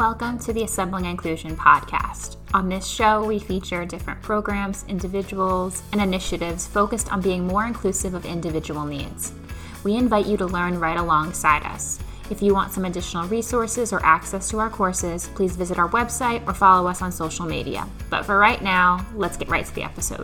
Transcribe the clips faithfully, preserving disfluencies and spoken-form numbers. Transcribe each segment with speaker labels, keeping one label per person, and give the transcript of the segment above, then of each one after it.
Speaker 1: Welcome to the Assembling Inclusion podcast. On this show, we feature different programs, individuals, and initiatives focused on being more inclusive of individual needs. We invite you to learn right alongside us. If you want some additional resources or access to our courses, please visit our website or follow us on social media. But for right now, let's get right to the episode.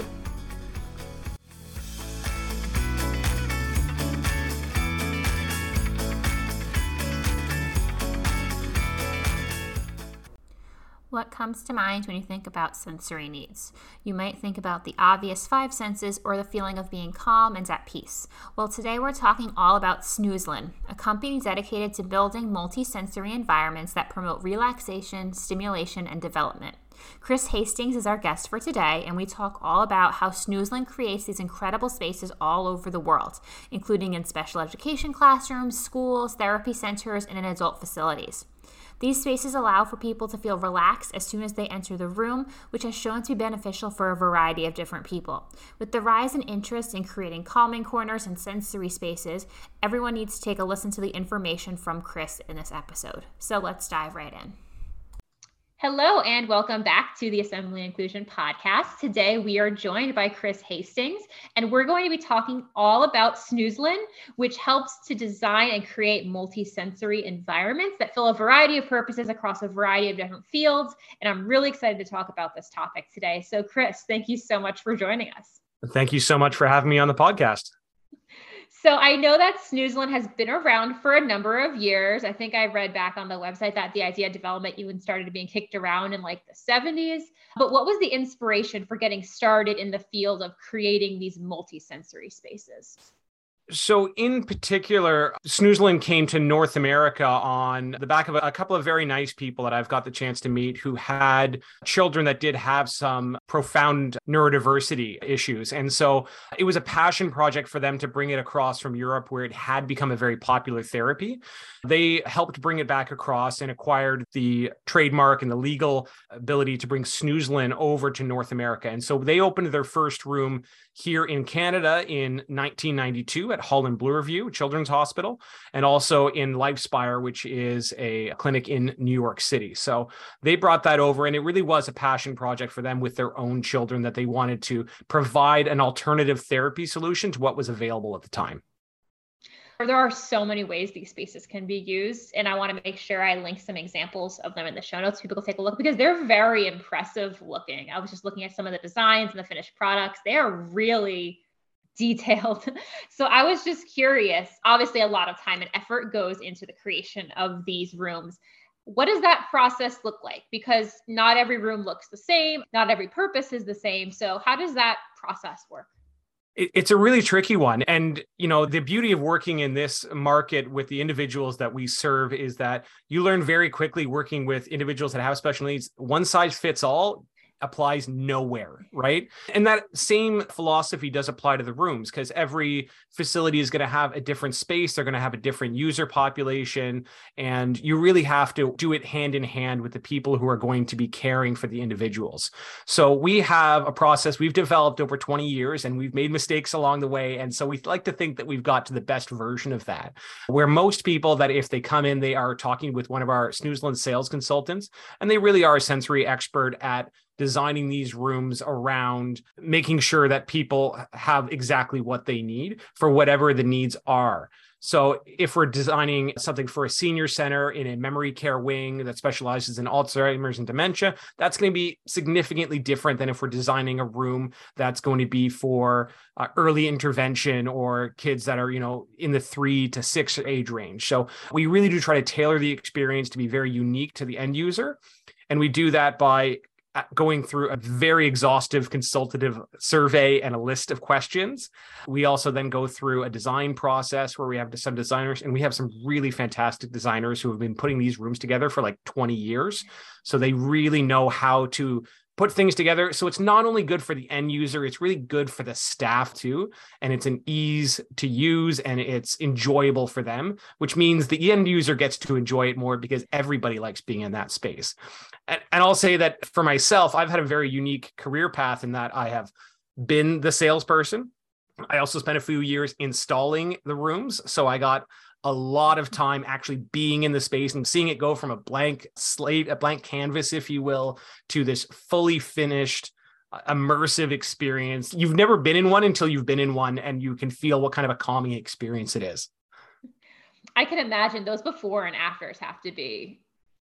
Speaker 1: What comes to mind when you think about sensory needs? You might think about the obvious five senses or the feeling of being calm and at peace. Well, today we're talking all about Snoozlin, a company dedicated to building multi-sensory environments that promote relaxation, stimulation, and development. Chris Hastings is our guest for today, and we talk all about how Snoozlin creates these incredible spaces all over the world, including in special education classrooms, schools, therapy centers, and in adult facilities. These spaces allow for people to feel relaxed as soon as they enter the room, which has shown to be beneficial for a variety of different people. With the rise in interest in creating calming corners and sensory spaces, everyone needs to take a listen to the information from Chris in this episode. So let's dive right in. Hello and welcome back to the Assembling Inclusion podcast. Today we are joined by Chris Hastings, and we're going to be talking all about Snoozlin, which helps to design and create multi-sensory environments that fill a variety of purposes across a variety of different fields. And I'm really excited to talk about this topic today. So Chris, thank you so much for joining us.
Speaker 2: Thank you so much for having me on the podcast.
Speaker 1: So I know that Snoozlin has been around for a number of years. I think I read back on the website that the idea of development even started being kicked around in like the seventies. But what was the inspiration for getting started in the field of creating these multi-sensory spaces?
Speaker 2: So in particular, Snoozlin came to North America on the back of a, a couple of very nice people that I've got the chance to meet who had children that did have some profound neurodiversity issues. And so it was a passion project for them to bring it across from Europe, where it had become a very popular therapy. They helped bring it back across and acquired the trademark and the legal ability to bring Snoozlin over to North America. And so they opened their first room here in Canada in nineteen ninety-two at Hull and Bloorview Children's Hospital, and also in LifeSpire, which is a clinic in New York City. So they brought that over, and it really was a passion project for them with their own children that they wanted to provide an alternative therapy solution to what was available at the time.
Speaker 1: There are so many ways these spaces can be used, and I want to make sure I link some examples of them in the show notes so people can take a look, because they're very impressive looking. I was just looking at some of the designs and the finished products. They are really detailed. So I was just curious. Obviously, a lot of time and effort goes into the creation of these rooms. What does that process look like? Because not every room looks the same. Not every purpose is the same. So how does that process work?
Speaker 2: It's a really tricky one. And, you know, the beauty of working in this market with the individuals that we serve is that you learn very quickly working with individuals that have special needs. One size fits all applies nowhere, right? And that same philosophy does apply to the rooms, because every facility is going to have a different space. They're going to have a different user population. And you really have to do it hand in hand with the people who are going to be caring for the individuals. So we have a process we've developed over twenty years, and we've made mistakes along the way. And so we like to think that we've got to the best version of that, where most people that if they come in, they are talking with one of our Snoozlin sales consultants, and they really are a sensory expert at designing these rooms around making sure that people have exactly what they need for whatever the needs are. So if we're designing something for a senior center in a memory care wing that specializes in Alzheimer's and dementia, that's going to be significantly different than if we're designing a room that's going to be for uh, early intervention or kids that are, you know, in the three to six age range. So we really do try to tailor the experience to be very unique to the end user. And we do that by going through a very exhaustive consultative survey and a list of questions. We also then go through a design process where we have some designers, and we have some really fantastic designers who have been putting these rooms together for like twenty years. So they really know how to put things together. So it's not only good for the end user, it's really good for the staff too. And it's an ease to use, and it's enjoyable for them, which means the end user gets to enjoy it more because everybody likes being in that space. And, and I'll say that for myself, I've had a very unique career path in that I have been the salesperson. I also spent a few years installing the rooms. So I got a lot of time actually being in the space and seeing it go from a blank slate, a blank canvas, if you will, to this fully finished, immersive experience. You've never been in one until you've been in one, and you can feel what kind of a calming experience it is.
Speaker 1: I can imagine those before and afters have to be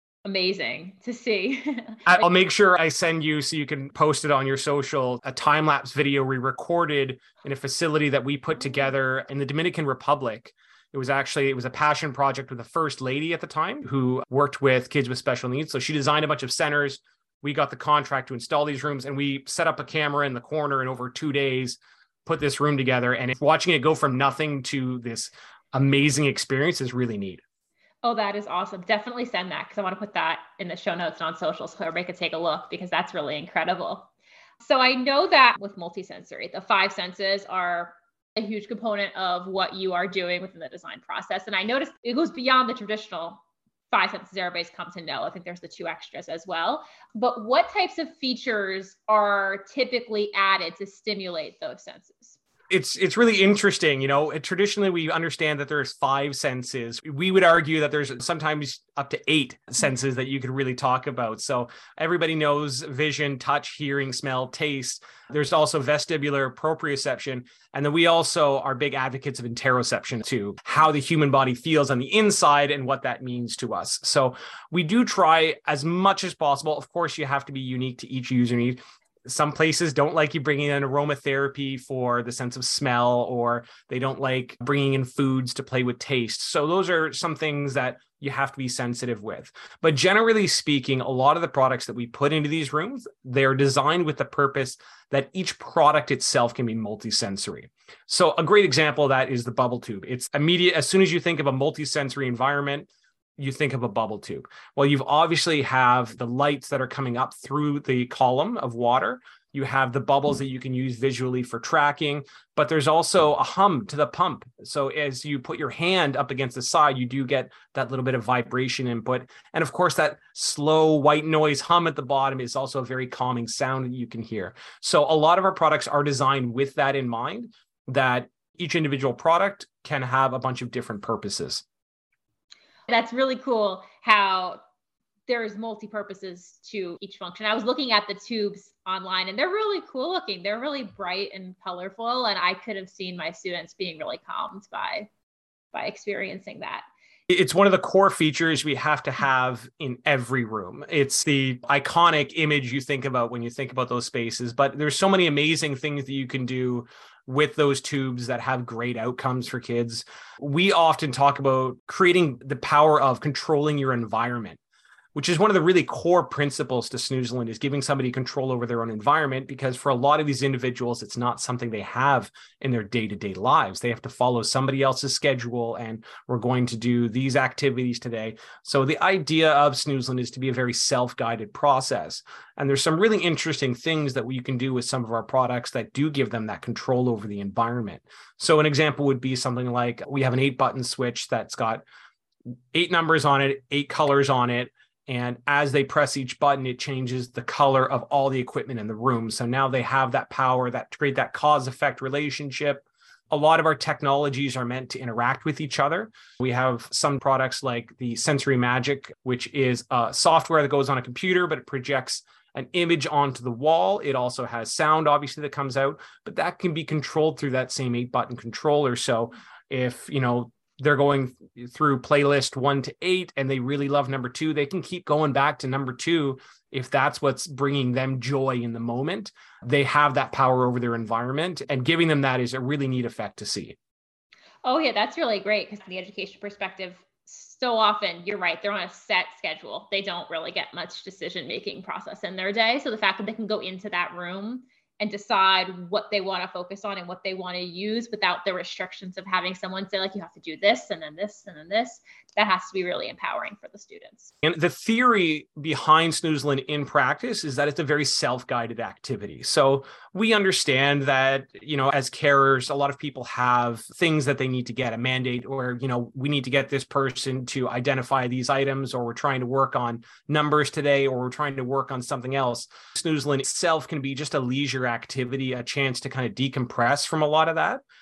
Speaker 1: amazing to see.
Speaker 2: I'll make sure I send you, so you can post it on your social, a time-lapse video we recorded in a facility that we put together in the Dominican Republic. It was actually, it was a passion project with the first lady at the time who worked with kids with special needs. So she designed a bunch of centers. We got the contract to install these rooms, and we set up a camera in the corner, and over two days put this room together. And watching it go from nothing to this amazing experience is really neat.
Speaker 1: Oh, that is awesome. Definitely send that, because I want to put that in the show notes and on social so everybody could take a look, because that's really incredible. So I know that with multisensory, the five senses are a huge component of what you are doing within the design process. And I noticed it goes beyond the traditional five senses everybody's come to know. I think there's the two extras as well. But what types of features are typically added to stimulate those senses?
Speaker 2: It's it's really interesting. You know, traditionally we understand that there's five senses. We would argue that there's sometimes up to eight senses that you could really talk about. So everybody knows vision, touch, hearing, smell, taste. There's also vestibular, proprioception. And then we also are big advocates of interoception too, how the human body feels on the inside and what that means to us. So we do try as much as possible. Of course, you have to be unique to each user need. Some places don't like you bringing in aromatherapy for the sense of smell, or they don't like bringing in foods to play with taste. So those are some things that you have to be sensitive with. But generally speaking, a lot of the products that we put into these rooms, they're designed with the purpose that each product itself can be multisensory. So a great example of that is the bubble tube. It's immediate. As soon as you think of a multisensory environment, you think of a bubble tube. Well, you've obviously have the lights that are coming up through the column of water. You have the bubbles that you can use visually for tracking, but there's also a hum to the pump. So as you put your hand up against the side, you do get that little bit of vibration input. And of course, that slow white noise hum at the bottom is also a very calming sound that you can hear. So a lot of our products are designed with that in mind, that each individual product can have a bunch of different purposes.
Speaker 1: That's really cool how there's multi-purposes to each function. I was looking at the tubes online, and they're really cool looking. They're really bright and colorful. And I could have seen my students being really calmed by, by experiencing that.
Speaker 2: It's one of the core features we have to have in every room. It's the iconic image you think about when you think about those spaces, but there's so many amazing things that you can do with those tubes that have great outcomes for kids. We often talk about creating the power of controlling your environment, which is one of the really core principles to Snoozeland, is giving somebody control over their own environment, because for a lot of these individuals, it's not something they have in their day-to-day lives. They have to follow somebody else's schedule, and we're going to do these activities today. So the idea of Snoozeland is to be a very self-guided process. And there's some really interesting things that you can do with some of our products that do give them that control over the environment. So an example would be something like, we have an eight button switch that's got eight numbers on it, eight colors on it. And as they press each button, it changes the color of all the equipment in the room. So now they have that power that to create that cause-effect relationship. A lot of our technologies are meant to interact with each other. We have some products like the Sensory Magic, which is a software that goes on a computer, but it projects an image onto the wall. It also has sound, obviously, that comes out, but that can be controlled through that same eight button controller. So if, you know, they're going through playlist one to eight and they really love number two, they can keep going back to number two if that's what's bringing them joy in the moment. They have that power over their environment, and giving them that is a really neat effect to see.
Speaker 1: Oh yeah, that's really great, because from the education perspective, so often you're right, they're on a set schedule. They don't really get much decision-making process in their day. So the fact that they can go into that room and decide what they want to focus on and what they want to use without the restrictions of having someone say, like, you have to do this and then this and then this, that has to be really empowering for the students.
Speaker 2: And the theory behind Snoozeland in practice is that it's a very self-guided activity. So we understand that, you know, as carers, a lot of people have things that they need to get, a mandate, or, you know, we need to get this person to identify these items, or we're trying to work on numbers today, or we're trying to work on something else. Snoozeland itself can be just a leisure activity, a chance to kind of decompress from a lot of that.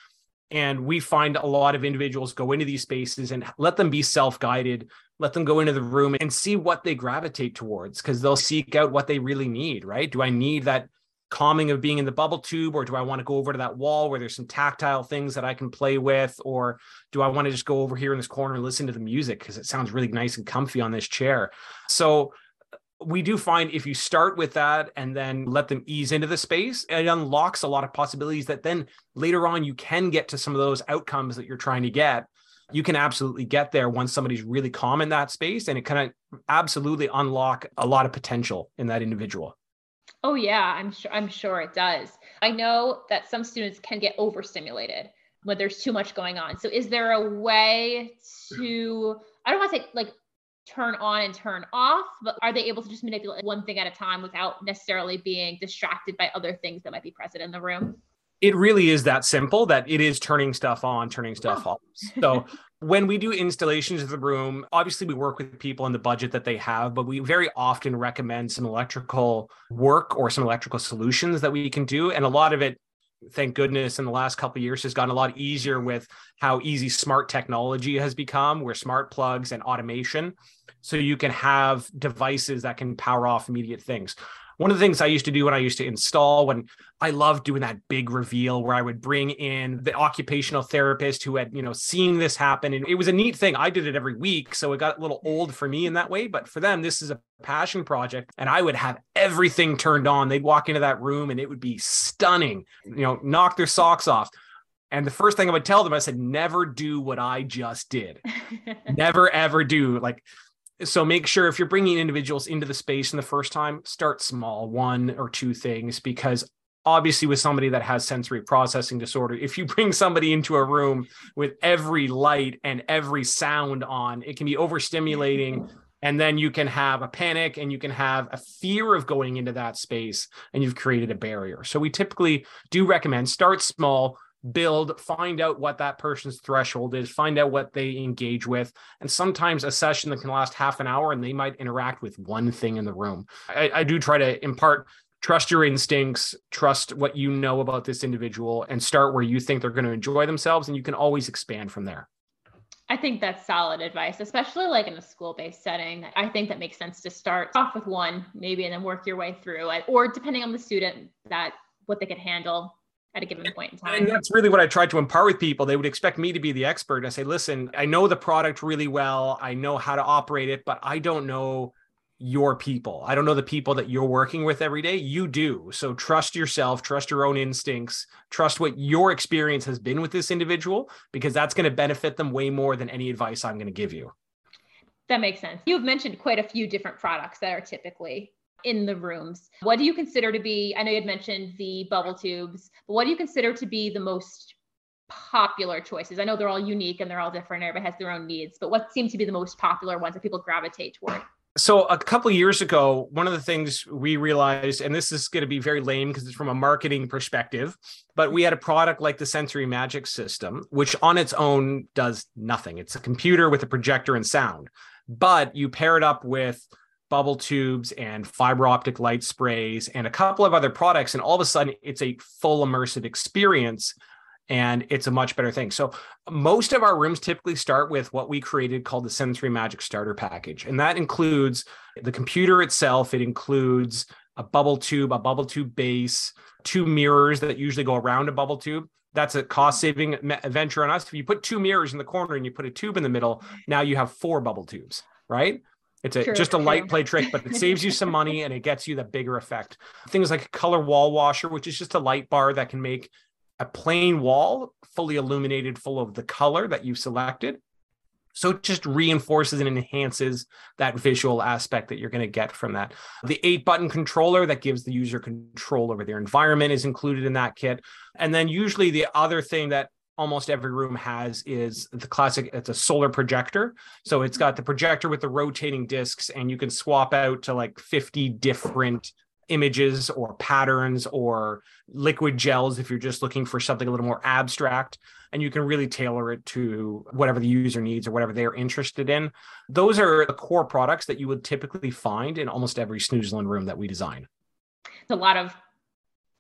Speaker 2: And we find a lot of individuals go into these spaces and let them be self-guided, let them go into the room and see what they gravitate towards, because they'll seek out what they really need, right? Do I need that calming of being in the bubble tube, or do I want to go over to that wall where there's some tactile things that I can play with? Or do I want to just go over here in this corner and listen to the music because it sounds really nice and comfy on this chair? So we do find if you start with that and then let them ease into the space, it unlocks a lot of possibilities that then later on you can get to some of those outcomes that you're trying to get. You can absolutely get there once somebody's really calm in that space, and it kind of absolutely unlock a lot of potential in that individual.
Speaker 3: Oh yeah, I'm sure I'm sure it does. I know that some students can get overstimulated when there's too much going on. So is there a way to, I don't want to say like turn on and turn off, but are they able to just manipulate one thing at a time without necessarily being distracted by other things that might be present in the room?
Speaker 2: It really is that simple, that it is turning stuff on, turning stuff
Speaker 3: Oh.
Speaker 2: off. So when we do installations of the room, obviously we work with people in the budget that they have, but we very often recommend some electrical work or some electrical solutions that we can do. And a lot of it, thank goodness, in the last couple of years has gotten a lot easier with how easy smart technology has become, where smart plugs and automation. So you can have devices that can power off immediate things. One of the things I used to do when I used to install, when I loved doing that big reveal where I would bring in the occupational therapist who had, you know, seen this happen. And it was a neat thing. I did it every week. So it got a little old for me in that way. But for them, this is a passion project. And I would have everything turned on. They'd walk into that room and it would be stunning, you know, knock their socks off. And the first thing I would tell them, I said, never do what I just did. Never, ever do. Like, so make sure if you're bringing individuals into the space in the first time, start small, one or two things, because obviously with somebody that has sensory processing disorder, if you bring somebody into a room with every light and every sound on, it can be overstimulating. And then you can have a panic and you can have a fear of going into that space, and you've created a barrier. So we typically do recommend start small, build, find out what that person's threshold is, find out what they engage with. And sometimes a session that can last half an hour and they might interact with one thing in the room. I, I do try to impart, trust your instincts, trust what you know about this individual, and start where you think they're going to enjoy themselves. And you can always expand from there.
Speaker 3: I think that's solid advice, especially like in a school-based setting. I think that makes sense to start off with one, maybe, and then work your way through it, or depending on the student, that what they could handle at a given point in time.
Speaker 2: And that's really what I tried to impart with people. They would expect me to be the expert. I say, listen, I know the product really well. I know how to operate it, but I don't know your people. I don't know the people that you're working with every day. You do. So trust yourself, trust your own instincts, trust what your experience has been with this individual, because that's going to benefit them way more than any advice I'm going to give you.
Speaker 3: That makes sense. You've mentioned quite a few different products that are typically in the rooms. What do you consider to be, I know you had mentioned the bubble tubes, but what do you consider to be the most popular choices? I know they're all unique and they're all different. Everybody has their own needs, but what seem to be the most popular ones that people gravitate toward?
Speaker 2: So a couple of years ago, one of the things we realized, and this is going to be very lame because it's from a marketing perspective, but we had a product like the Sensory Magic System, which on its own does nothing. It's a computer with a projector and sound, but you pair it up with bubble tubes and fiber optic light sprays and a couple of other products, and all of a sudden it's a full immersive experience, and it's a much better thing. So most of our rooms typically start with what we created called the Sensory Magic Starter Package. And that includes the computer itself. It includes a bubble tube, a bubble tube base, two mirrors that usually go around a bubble tube. That's a cost-saving venture on us. If you put two mirrors in the corner and you put a tube in the middle, now you have four bubble tubes, right? It's a, true, just a true. light play trick, but it saves you some money and it gets you the bigger effect. Things like a color wall washer, which is just a light bar that can make a plain wall fully illuminated, full of the color that you've selected. So it just reinforces and enhances that visual aspect that you're going to get from that. The eight button controller that gives the user control over their environment is included in that kit. And then usually the other thing that almost every room has is the classic, it's a solar projector. So it's got the projector with the rotating discs, and you can swap out to like fifty different images or patterns or liquid gels if you're just looking for something a little more abstract, and you can really tailor it to whatever the user needs or whatever they're interested in. Those are the core products that you would typically find in almost every Snoozelen room that we design.
Speaker 3: A lot of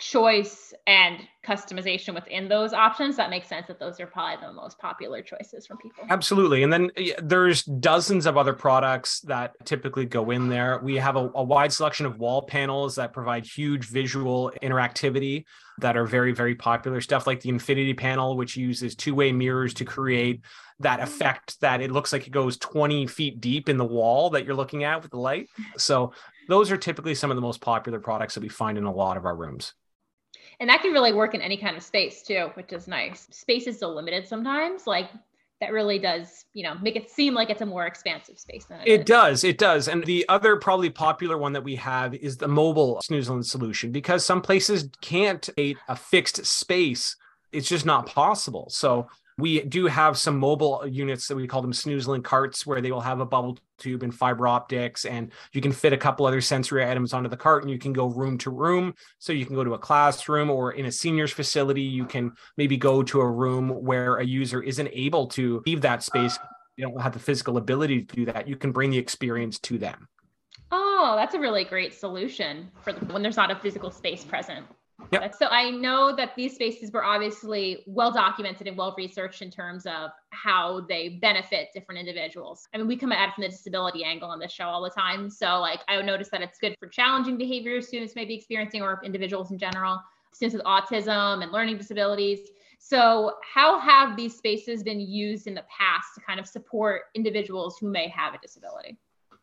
Speaker 3: choice and customization within those options, that makes sense that those are probably the most popular choices from people.
Speaker 2: Absolutely. And then there's dozens of other products that typically go in there. We have a, a wide selection of wall panels that provide huge visual interactivity that are very, very popular. Stuff like the Infinity panel, which uses two-way mirrors to create that effect that it looks like it goes twenty feet deep in the wall that you're looking at with the light. So those are typically some of the most popular products that we find in a lot of our rooms.
Speaker 3: And that can really work in any kind of space too, which is nice. Space is so limited sometimes, like that really does, you know, make it seem like it's a more expansive space than it,
Speaker 2: it
Speaker 3: is.
Speaker 2: does. It does. And the other probably popular one that we have is the mobile Snoozelen solution, because some places can't create a fixed space. It's just not possible. So we do have some mobile units that we call them Snoozelen carts, where they will have a bubble tube and fiber optics, and you can fit a couple other sensory items onto the cart, and you can go room to room. So you can go to a classroom, or in a seniors facility, you can maybe go to a room where a user isn't able to leave that space. You don't have the physical ability to do that. You can bring the experience to them.
Speaker 3: Oh, that's a really great solution for the, when there's not a physical space present.
Speaker 2: Yep.
Speaker 3: So I know that these spaces were obviously well documented and well researched in terms of how they benefit different individuals. I mean, we come at it from the disability angle on this show all the time. So like I would notice that it's good for challenging behaviors students may be experiencing, or individuals in general, students with autism and learning disabilities. So how have these spaces been used in the past to kind of support individuals who may have a disability?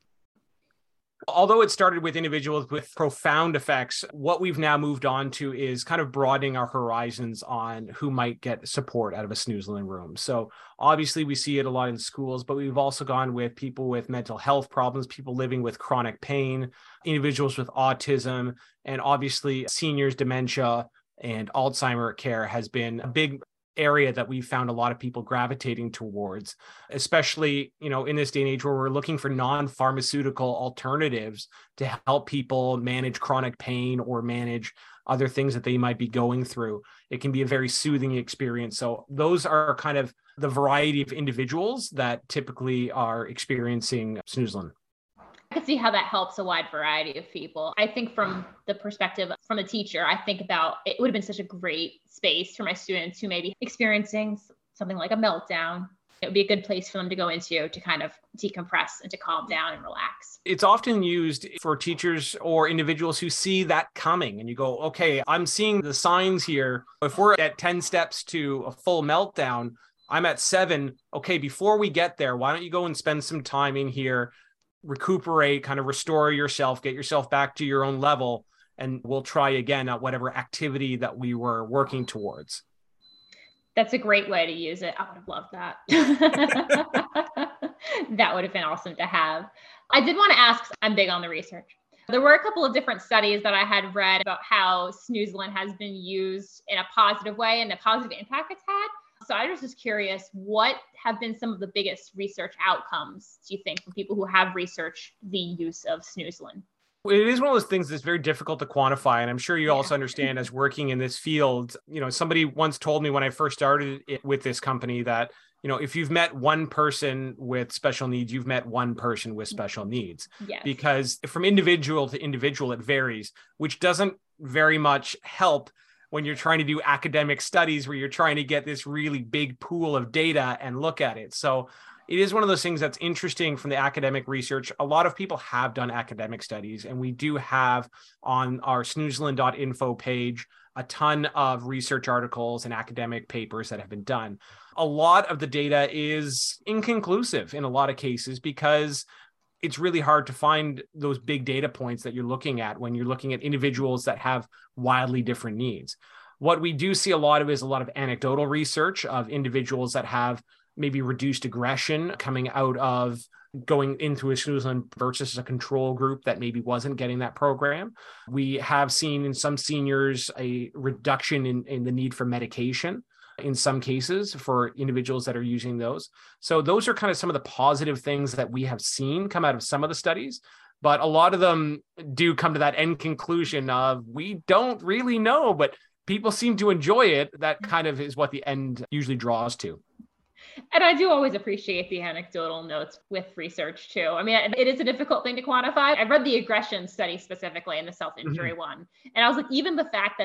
Speaker 2: Although it started with individuals with profound effects, what we've now moved on to is kind of broadening our horizons on who might get support out of a Snoozelen room. So obviously we see it a lot in schools, but we've also gone with people with mental health problems, people living with chronic pain, individuals with autism, and obviously seniors, dementia, and Alzheimer care has been a big area that we've found a lot of people gravitating towards, especially, you know, in this day and age where we're looking for non-pharmaceutical alternatives to help people manage chronic pain or manage other things that they might be going through. It can be a very soothing experience. So those are kind of the variety of individuals that typically are experiencing Snoozelen.
Speaker 3: I can see how that helps a wide variety of people. I think from the perspective from a teacher, I think about it would have been such a great space for my students who may be experiencing something like a meltdown. It would be a good place for them to go into to kind of decompress and to calm down and relax.
Speaker 2: It's often used for teachers or individuals who see that coming and you go, okay, I'm seeing the signs here. If we're at ten steps to a full meltdown, I'm at seven. Okay, before we get there, why don't you go and spend some time in here, recuperate, kind of restore yourself, get yourself back to your own level, and we'll try again at whatever activity that we were working towards.
Speaker 3: That's a great way to use it. I would have loved that. That would have been awesome to have. I did want to ask, I'm big on the research. There were a couple of different studies that I had read about how Snoozelen has been used in a positive way and the positive impact it's had. So I was just curious, what have been some of the biggest research outcomes, do you think, from people who have researched the use of Snoozelen?
Speaker 2: It is one of those things that's very difficult to quantify. And I'm sure you yeah. also understand as working in this field, you know, somebody once told me when I first started it with this company that, you know, if you've met one person with special needs, you've met one person with special needs.
Speaker 3: Yes.
Speaker 2: Because from individual to individual, it varies, which doesn't very much help when you're trying to do academic studies where you're trying to get this really big pool of data and look at it. So it is one of those things that's interesting from the academic research. A lot of people have done academic studies, and we do have on our snoozelen dot info page a ton of research articles and academic papers that have been done. A lot of the data is inconclusive in a lot of cases because it's really hard to find those big data points that you're looking at when you're looking at individuals that have wildly different needs. What we do see a lot of is a lot of anecdotal research of individuals that have maybe reduced aggression coming out of going into a Snoozelen versus a control group that maybe wasn't getting that program. We have seen in some seniors a reduction in, in the need for medication in some cases for individuals that are using those. So those are kind of some of the positive things that we have seen come out of some of the studies, but a lot of them do come to that end conclusion of we don't really know, but people seem to enjoy it. That kind of is what the end usually draws to.
Speaker 3: And I do always appreciate the anecdotal notes with research too. I mean, it is a difficult thing to quantify. I read the aggression study specifically and the self-injury mm-hmm. one. And I was like, even the fact that the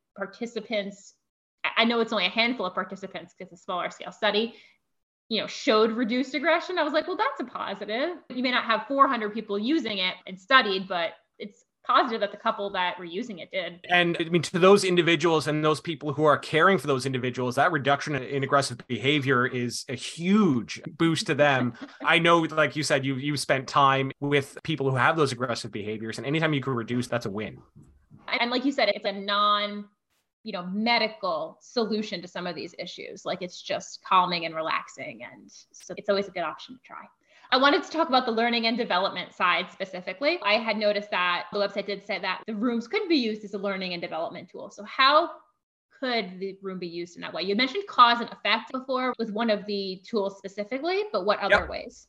Speaker 3: participants, I know it's only a handful of participants because it's a smaller scale study, you know, showed reduced aggression. I was like, well, that's a positive. You may not have four hundred people using it and studied, but it's positive that the couple that were using it did.
Speaker 2: And I mean, to those individuals and those people who are caring for those individuals, that reduction in aggressive behavior is a huge boost to them. I know, like you said, you you spent time with people who have those aggressive behaviors, and anytime you can reduce, that's a win.
Speaker 3: And like you said, it's a non, you know, medical solution to some of these issues. Like it's just calming and relaxing. And so it's always a good option to try. I wanted to talk about the learning and development side specifically. I had noticed that the website did say that the rooms could be used as a learning and development tool. So how could the room be used in that way? You mentioned cause and effect before with one of the tools specifically, but what other
Speaker 2: Yep.
Speaker 3: ways?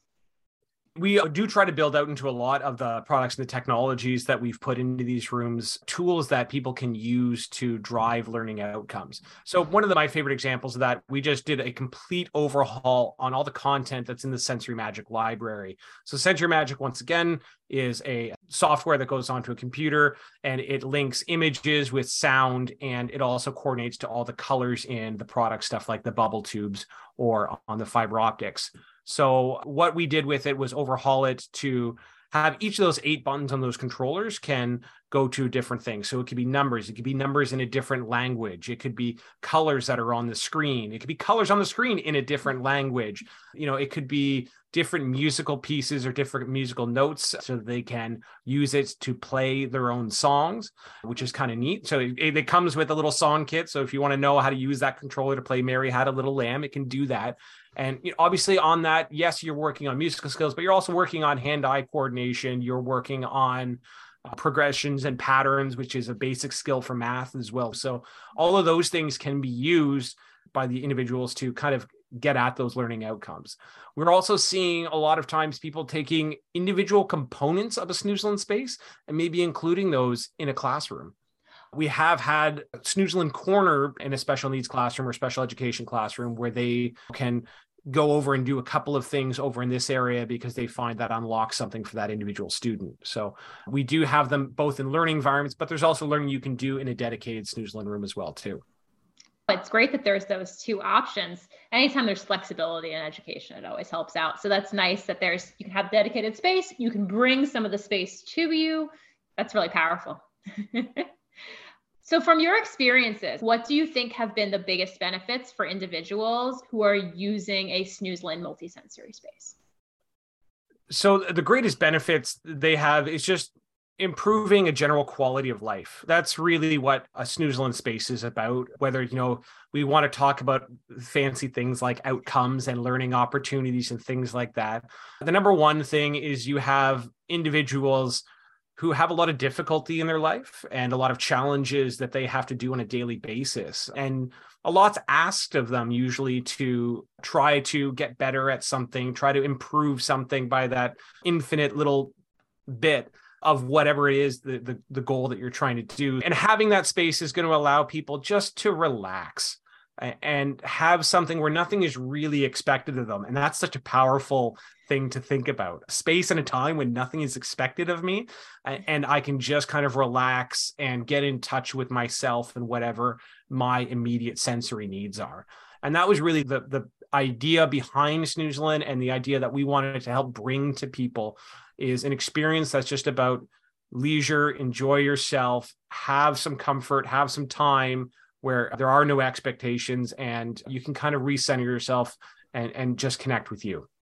Speaker 2: We do try to build out into a lot of the products and the technologies that we've put into these rooms, tools that people can use to drive learning outcomes. So one of the, my favorite examples of that, we just did a complete overhaul on all the content that's in the Sensory Magic library. So Sensory Magic, once again, is a software that goes onto a computer and it links images with sound, and it also coordinates to all the colors in the product, stuff like the bubble tubes or on the fiber optics. So what we did with it was overhaul it to have each of those eight buttons on those controllers can go to different things. So it could be numbers. It could be numbers in a different language. It could be colors that are on the screen. It could be colors on the screen in a different language. You know, it could be different musical pieces or different musical notes so they can use it to play their own songs, which is kind of neat. So it, it comes with a little song kit. So if you want to know how to use that controller to play Mary Had a Little Lamb, it can do that. And you know, obviously on that, yes, you're working on musical skills, but you're also working on hand-eye coordination. You're working on uh, progressions and patterns, which is a basic skill for math as well. So all of those things can be used by the individuals to kind of get at those learning outcomes. We're also seeing a lot of times people taking individual components of a Snoozelen space and maybe including those in a classroom. We have had Snoozelen Corner in a special needs classroom or special education classroom where they can go over and do a couple of things over in this area because they find that unlocks something for that individual student. So we do have them both in learning environments, but there's also learning you can do in a dedicated Snoozelen room as well too.
Speaker 3: It's great that there's those two options. Anytime there's flexibility in education, it always helps out. So that's nice that there's, you can have dedicated space. You can bring some of the space to you. That's really powerful. So from your experiences, what do you think have been the biggest benefits for individuals who are using a Snoozelen multisensory space?
Speaker 2: So the greatest benefits they have is just improving a general quality of life. That's really what a Snoozelen space is about. Whether, you know, we want to talk about fancy things like outcomes and learning opportunities and things like that. The number one thing is you have individuals who have a lot of difficulty in their life and a lot of challenges that they have to do on a daily basis. And a lot's asked of them usually to try to get better at something, try to improve something by that infinite little bit of whatever it is, the, the, the goal that you're trying to do. And having that space is going to allow people just to relax and have something where nothing is really expected of them. And that's such a powerful thing to think about. Space and a time when nothing is expected of me, and I can just kind of relax and get in touch with myself and whatever my immediate sensory needs are. And that was really the, the idea behind Snoozelen, and the idea that we wanted to help bring to people is an experience that's just about leisure, enjoy yourself, have some comfort, have some time where there are no expectations, and you can kind of recenter yourself and, and just connect with you.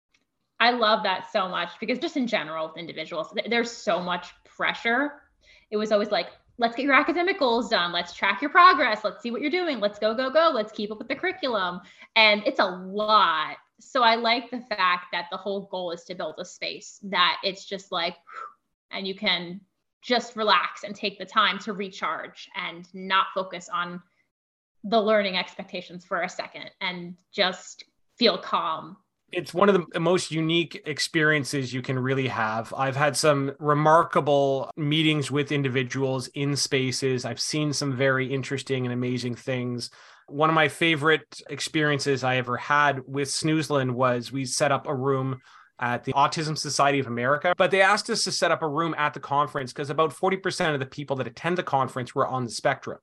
Speaker 3: I love that so much, because just in general with individuals, there's so much pressure. It was always like, let's get your academic goals done. Let's track your progress. Let's see what you're doing. Let's go, go, go. Let's keep up with the curriculum. And it's a lot. So I like the fact that the whole goal is to build a space that it's just like, and you can just relax and take the time to recharge and not focus on the learning expectations for a second and just feel calm.
Speaker 2: It's one of the most unique experiences you can really have. I've had some remarkable meetings with individuals in spaces. I've seen some very interesting and amazing things. One of my favorite experiences I ever had with Snoozelen was we set up a room at the Autism Society of America, but they asked us to set up a room at the conference because about forty percent of the people that attend the conference were on the spectrum.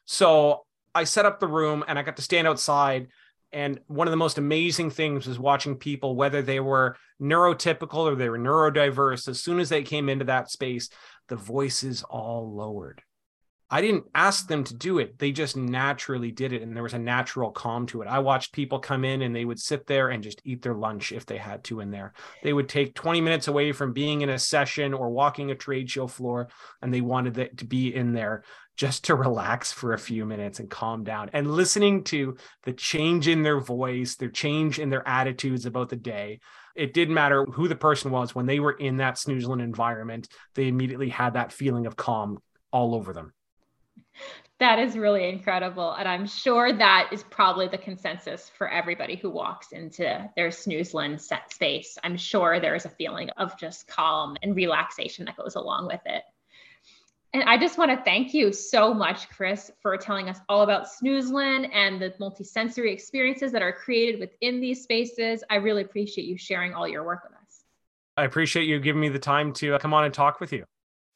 Speaker 2: So I set up the room and I got to stand outside. And one of the most amazing things was watching people, whether they were neurotypical or they were neurodiverse, as soon as they came into that space, the voices all lowered. I didn't ask them to do it. They just naturally did it. And there was a natural calm to it. I watched people come in and they would sit there and just eat their lunch if they had to in there. They would take twenty minutes away from being in a session or walking a trade show floor, and they wanted it to be in there just to relax for a few minutes and calm down. And listening to the change in their voice, their change in their attitudes about the day. It didn't matter who the person was. When they were in that Snoozelen environment, they immediately had that feeling of calm all over them.
Speaker 3: That is really incredible. And I'm sure that is probably the consensus for everybody who walks into their Snoozelen set space. I'm sure there is a feeling of just calm and relaxation that goes along with it. And I just want to thank you so much, Chris, for telling us all about Snoozelen and the multisensory experiences that are created within these spaces. I really appreciate you sharing all your work with us.
Speaker 2: I appreciate you giving me the time to come on and talk with you.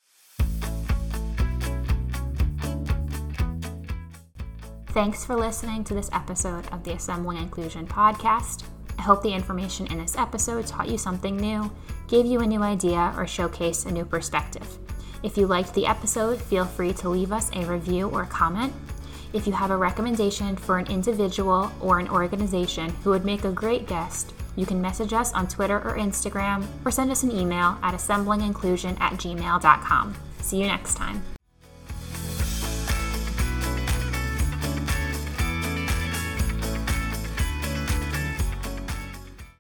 Speaker 1: Thanks for listening to this episode of the Assembling Inclusion podcast. I hope the information in this episode taught you something new, gave you a new idea, or showcased a new perspective. If you liked the episode, feel free to leave us a review or comment. If you have a recommendation for an individual or an organization who would make a great guest, you can message us on Twitter or Instagram, or send us an email at assembling inclusion at gmail dot com. See you next time.